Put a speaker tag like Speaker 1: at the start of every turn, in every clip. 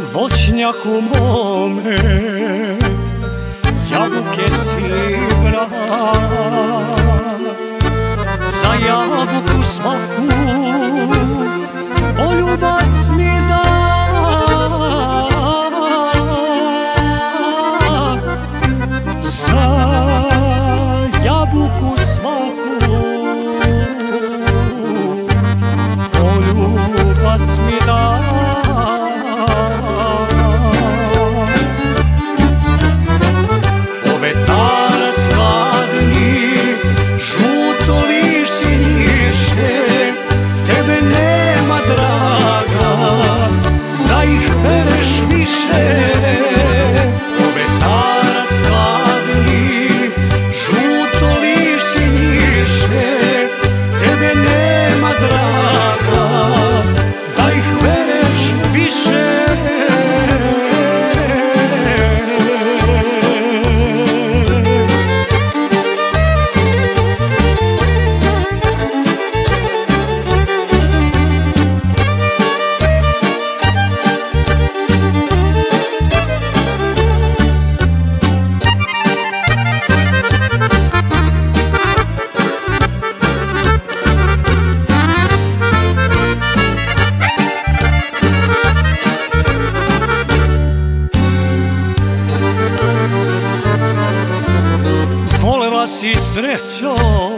Speaker 1: voćnjaku mome, jabuke si brat. Za jabuku svaku poljubac mi da. Za jabuku svaku poljubac mi da. Povetarac hladni, žuto liši njiše, tebe nema draga, da ih bereš više. Povetarac hladni, žuto liši njiše, tebe nema draga, da ih bereš više. Volela si srećo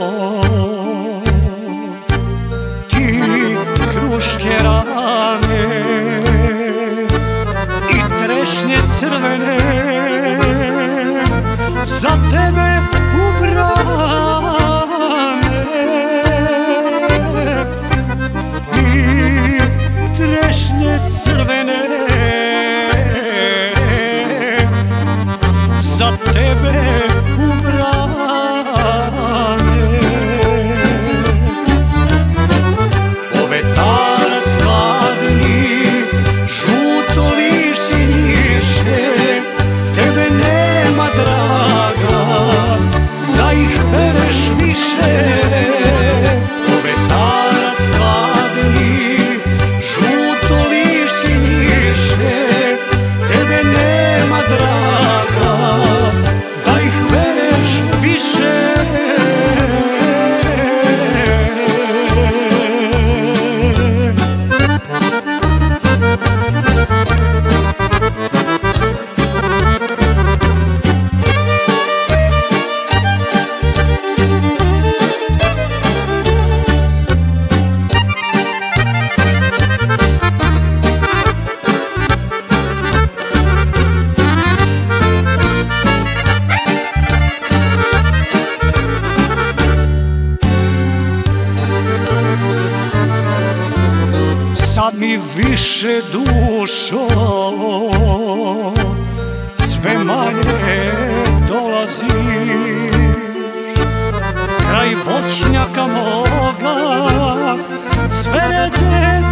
Speaker 1: ti kruške rane i trešnje crvene za tebe ubrane. I trešnje crvene za tebe ubrane. Povetarac hladni, žuto liši njiše, tebe nema draga, da ih bereš više. Povetarac hladni, žuto liši njiše, tebe nema draga, da ih bereš više. Sad mi više dušo sve manje dolaziš, kraj voćnjaka moga sve ređe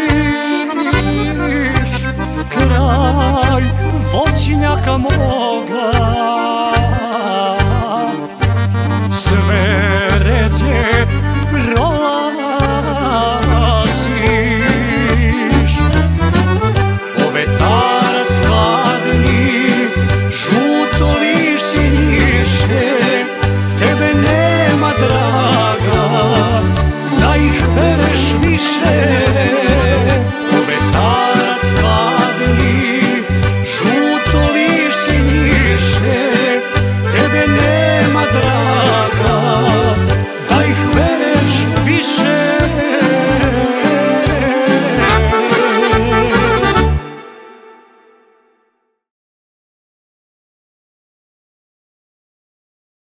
Speaker 1: prolaziš, kraj voćnjaka moga